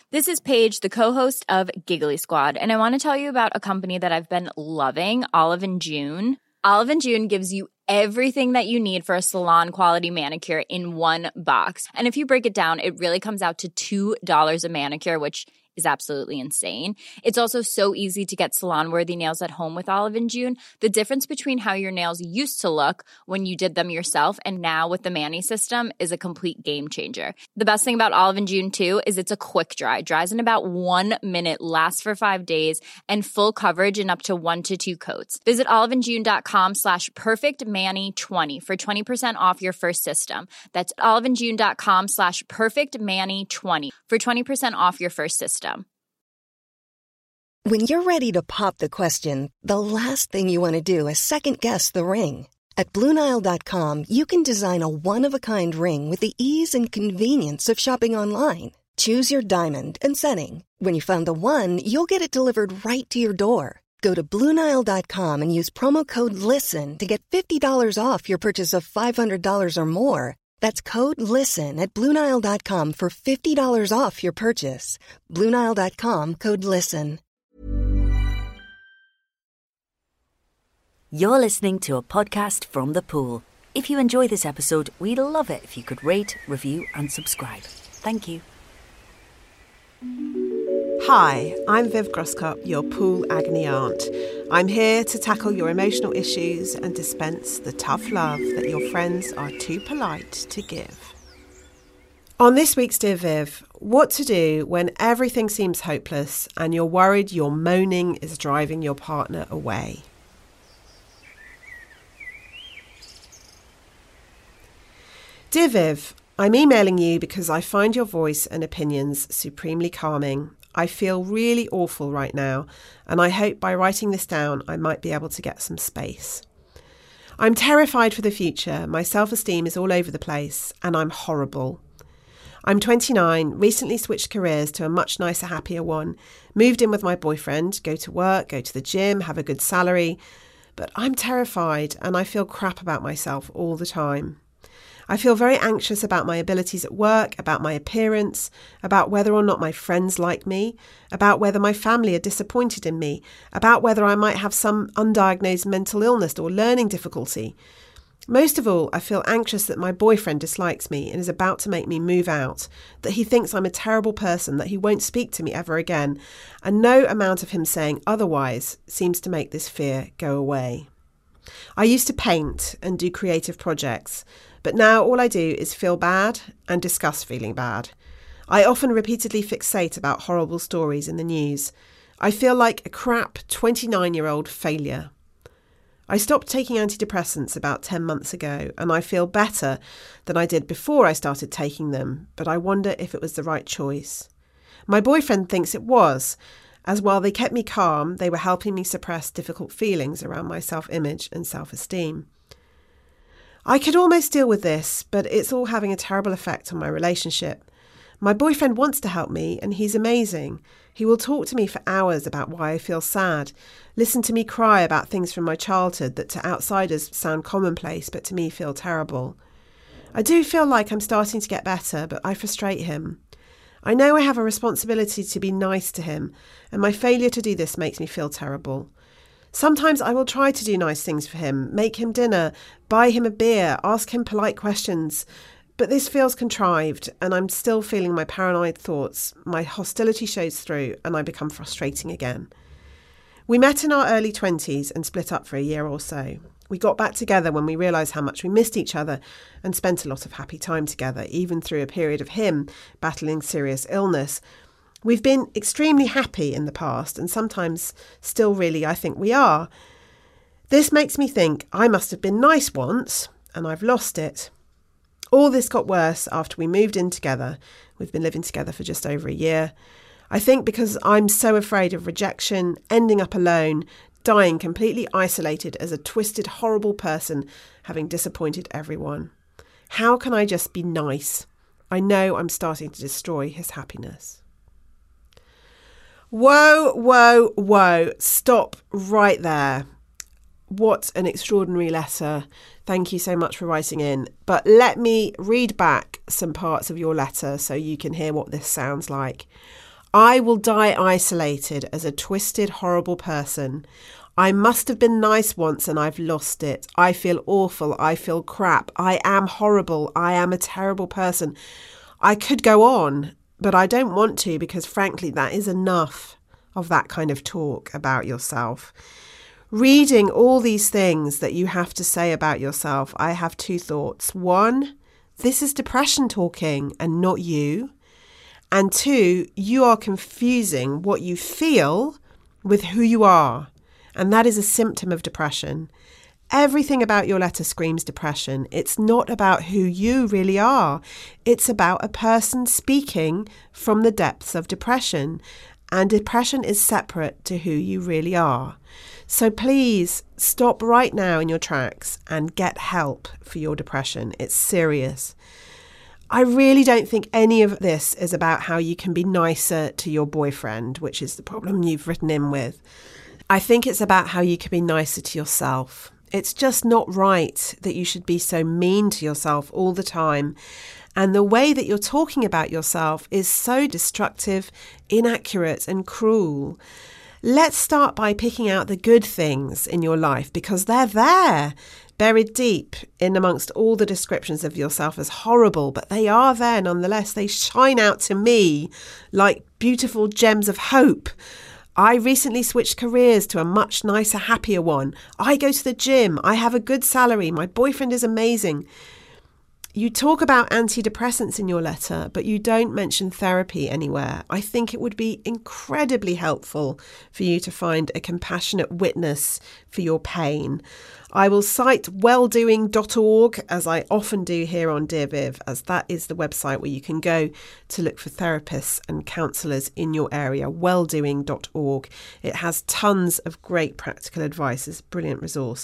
This is Paige, the co-host of Giggly Squad, and I want to tell you about a company that I've been loving, Olive & June. Olive & June gives you everything that you need for a salon-quality manicure in one box. And if you break it down, it really comes out to $2 a manicure, which is absolutely insane. It's also so easy to get salon-worthy nails at home with Olive & June. The difference between how your nails used to look when you did them yourself and now with the Mani system is a complete game changer. The best thing about Olive & June, too, is it's a quick dry. Dries in about 1 minute, lasts for 5 days, and full coverage in up to 1 to 2 coats. Visit oliveandjune.com/perfectmani20 for 20% off your first system. That's oliveandjune.com/perfectmani20 for 20% off your first system. When you're ready to pop the question, the last thing you want to do is second-guess the ring. At BlueNile.com, you can design a one-of-a-kind ring with the ease and convenience of shopping online. Choose your diamond and setting. When you find the one, you'll get it delivered right to your door. Go to BlueNile.com and use promo code LISTEN to get $50 off your purchase of $500 or more. That's code LISTEN at BlueNile.com for $50 off your purchase. BlueNile.com, code LISTEN. You're listening to a podcast from The Pool. If you enjoy this episode, we'd love it if you could rate, review and subscribe. Thank you. Hi, I'm Viv Groskop, your pool agony aunt. I'm here to tackle your emotional issues and dispense the tough love that your friends are too polite to give. On this week's Dear Viv, what to do when everything seems hopeless and you're worried your moaning is driving your partner away. Dear Viv, I'm emailing you because I find your voice and opinions supremely calming. I feel really awful right now, and I hope by writing this down I might be able to get some space. I'm terrified for the future, my self-esteem is all over the place, and I'm horrible. I'm 29, recently switched careers to a much nicer, happier one, moved in with my boyfriend, go to work, go to the gym, have a good salary, but I'm terrified and I feel crap about myself all the time. I feel very anxious about my abilities at work, about my appearance, about whether or not my friends like me, about whether my family are disappointed in me, about whether I might have some undiagnosed mental illness or learning difficulty. Most of all, I feel anxious that my boyfriend dislikes me and is about to make me move out, that he thinks I'm a terrible person, that he won't speak to me ever again, and no amount of him saying otherwise seems to make this fear go away. I used to paint and do creative projects, but now all I do is feel bad and discuss feeling bad. I often repeatedly fixate about horrible stories in the news. I feel like a crap 29-year-old failure. I stopped taking antidepressants about 10 months ago, and I feel better than I did before I started taking them, but I wonder if it was the right choice. My boyfriend thinks it was, as while they kept me calm, they were helping me suppress difficult feelings around my self-image and self-esteem. I could almost deal with this, but it's all having a terrible effect on my relationship. My boyfriend wants to help me, and he's amazing. He will talk to me for hours about why I feel sad, listen to me cry about things from my childhood that to outsiders sound commonplace, but to me feel terrible. I do feel like I'm starting to get better, but I frustrate him. I know I have a responsibility to be nice to him, and my failure to do this makes me feel terrible. Sometimes I will try to do nice things for him, make him dinner, buy him a beer, ask him polite questions. But this feels contrived, and I'm still feeling my paranoid thoughts. My hostility shows through, and I become frustrating again. We met in our early 20s and split up for a year or so. We got back together when we realised how much we missed each other and spent a lot of happy time together, even through a period of him battling serious illness. We've been extremely happy in the past, and sometimes still really I think we are. This makes me think I must have been nice once, and I've lost it. All this got worse after we moved in together. We've been living together for just over a year. I think because I'm so afraid of rejection, ending up alone, dying completely isolated as a twisted, horrible person, having disappointed everyone. How can I just be nice? I know I'm starting to destroy his happiness. Whoa, whoa, whoa. Stop right there. What an extraordinary letter. Thank you so much for writing in. But let me read back some parts of your letter so you can hear what this sounds like. I will die isolated as a twisted, horrible person. I must have been nice once and I've lost it. I feel awful. I feel crap. I am horrible. I am a terrible person. I could go on, but I don't want to because, frankly, that is enough of that kind of talk about yourself. Reading all these things that you have to say about yourself, I have two thoughts. One, this is depression talking and not you. And two, you are confusing what you feel with who you are. And that is a symptom of depression. Everything about your letter screams depression. It's not about who you really are. It's about a person speaking from the depths of depression. And depression is separate to who you really are. So please stop right now in your tracks and get help for your depression. It's serious. I really don't think any of this is about how you can be nicer to your boyfriend, which is the problem you've written in with. I think it's about how you can be nicer to yourself. It's just not right that you should be so mean to yourself all the time. And the way that you're talking about yourself is so destructive, inaccurate, and cruel. Let's start by picking out the good things in your life because they're there, buried deep in amongst all the descriptions of yourself as horrible, but they are there nonetheless. They shine out to me like beautiful gems of hope. I recently switched careers to a much nicer, happier one. I go to the gym. I have a good salary. My boyfriend is amazing. You talk about antidepressants in your letter, but you don't mention therapy anywhere. I think it would be incredibly helpful for you to find a compassionate witness for your pain. I will cite welldoing.org, as I often do here on Dear Viv, as that is the website where you can go to look for therapists and counsellors in your area, welldoing.org. It has tons of great practical advice. It's a brilliant resource.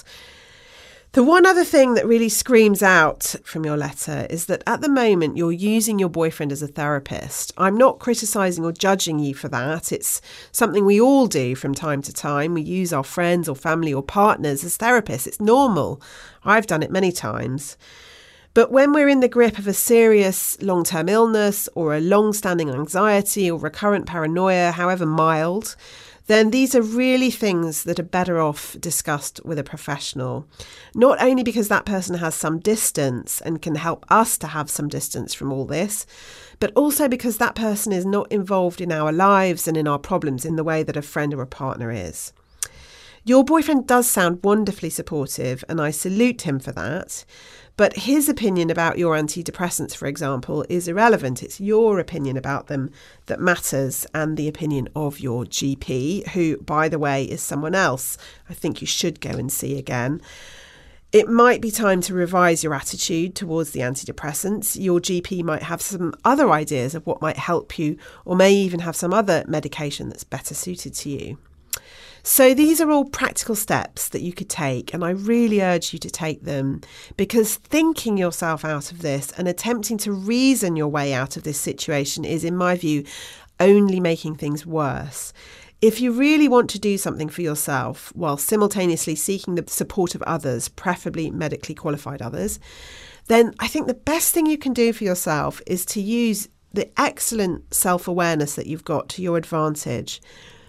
The one other thing that really screams out from your letter is that at the moment you're using your boyfriend as a therapist. I'm not criticising or judging you for that. It's something we all do from time to time. We use our friends or family or partners as therapists. It's normal. I've done it many times. But when we're in the grip of a serious long-term illness or a long-standing anxiety or recurrent paranoia, however mild, then these are really things that are better off discussed with a professional. Not only because that person has some distance and can help us to have some distance from all this, but also because that person is not involved in our lives and in our problems in the way that a friend or a partner is. Your boyfriend does sound wonderfully supportive, and I salute him for that. But his opinion about your antidepressants, for example, is irrelevant. It's your opinion about them that matters, and the opinion of your GP, who, by the way, is someone else I think you should go and see again. It might be time to revise your attitude towards the antidepressants. Your GP might have some other ideas of what might help you, or may even have some other medication that's better suited to you. So these are all practical steps that you could take, and I really urge you to take them, because thinking yourself out of this and attempting to reason your way out of this situation is, in my view, only making things worse. If you really want to do something for yourself while simultaneously seeking the support of others, preferably medically qualified others, then I think the best thing you can do for yourself is to use the excellent self-awareness that you've got to your advantage.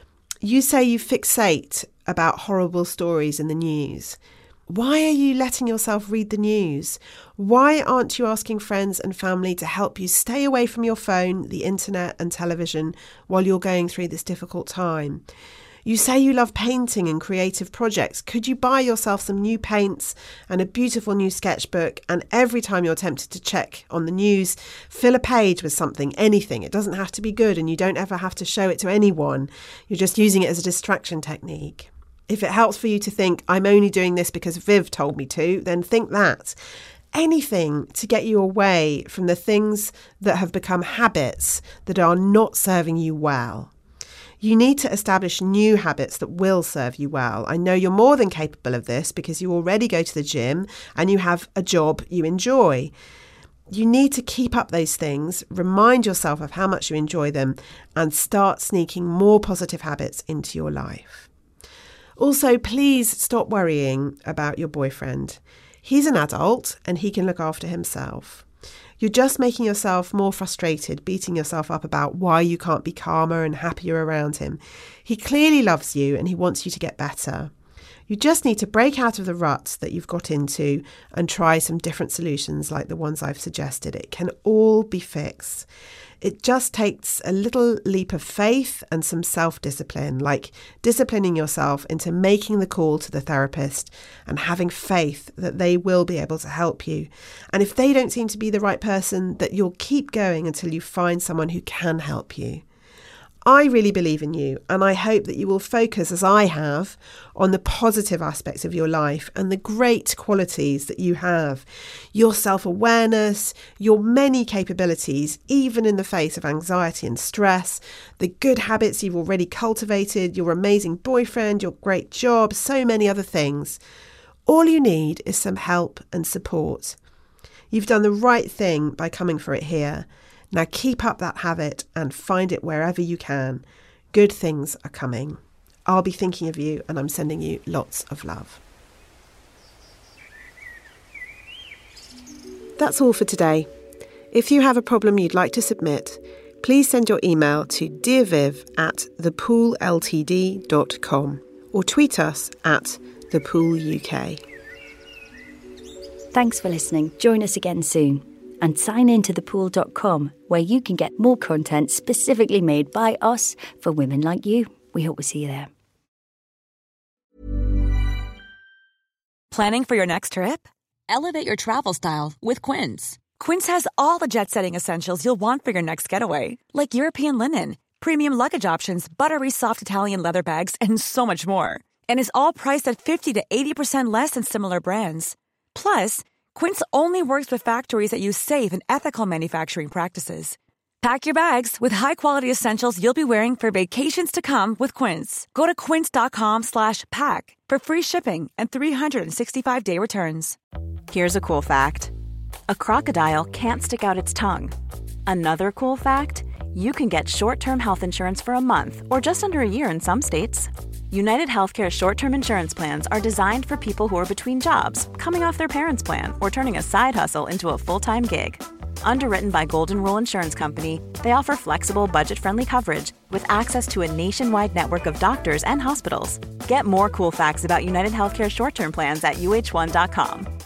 You say you fixate about horrible stories in the news. Why are you letting yourself read the news? Why aren't you asking friends and family to help you stay away from your phone, the internet and television while you're going through this difficult time? You say you love painting and creative projects. Could you buy yourself some new paints and a beautiful new sketchbook, and every time you're tempted to check on the news, fill a page with something, anything. It doesn't have to be good, and you don't ever have to show it to anyone. You're just using it as a distraction technique. If it helps for you to think, I'm only doing this because Viv told me to, then think that. Anything to get you away from the things that have become habits that are not serving you well. You need to establish new habits that will serve you well. I know you're more than capable of this because you already go to the gym and you have a job you enjoy. You need to keep up those things, remind yourself of how much you enjoy them, and start sneaking more positive habits into your life. Also, please stop worrying about your boyfriend. He's an adult and he can look after himself. You're just making yourself more frustrated, beating yourself up about why you can't be calmer and happier around him. He clearly loves you and he wants you to get better. You just need to break out of the ruts that you've got into and try some different solutions like the ones I've suggested. It can all be fixed. It just takes a little leap of faith and some self-discipline, like disciplining yourself into making the call to the therapist and having faith that they will be able to help you. And if they don't seem to be the right person, that you'll keep going until you find someone who can help you. I really believe in you, and I hope that you will focus, as I have, on the positive aspects of your life and the great qualities that you have. Your self-awareness, your many capabilities, even in the face of anxiety and stress, the good habits you've already cultivated, your amazing boyfriend, your great job, so many other things. All you need is some help and support. You've done the right thing by coming for it here. Now keep up that habit and find it wherever you can. Good things are coming. I'll be thinking of you and I'm sending you lots of love. That's all for today. If you have a problem you'd like to submit, please send your email to dearviv@thepoolltd.com or tweet us at thepooluk. Thanks for listening. Join us again soon. And sign in to thepool.com, where you can get more content specifically made by us for women like you. We hope to see you there. Planning for your next trip? Elevate your travel style with Quince. Quince has all the jet-setting essentials you'll want for your next getaway, like European linen, premium luggage options, buttery soft Italian leather bags, and so much more. And is all priced at 50 to 80% less than similar brands. Plus, Quince only works with factories that use safe and ethical manufacturing practices. Pack your bags with high-quality essentials you'll be wearing for vacations to come with Quince. Go to quince.com/pack for free shipping and 365-day returns. Here's a cool fact. A crocodile can't stick out its tongue. Another cool fact, you can get short-term health insurance for a month or just under a year in some states. United Healthcare short-term insurance plans are designed for people who are between jobs, coming off their parents' plan, or turning a side hustle into a full-time gig. Underwritten by Golden Rule Insurance Company, they offer flexible, budget-friendly coverage with access to a nationwide network of doctors and hospitals. Get more cool facts about United Healthcare short-term plans at uh1.com.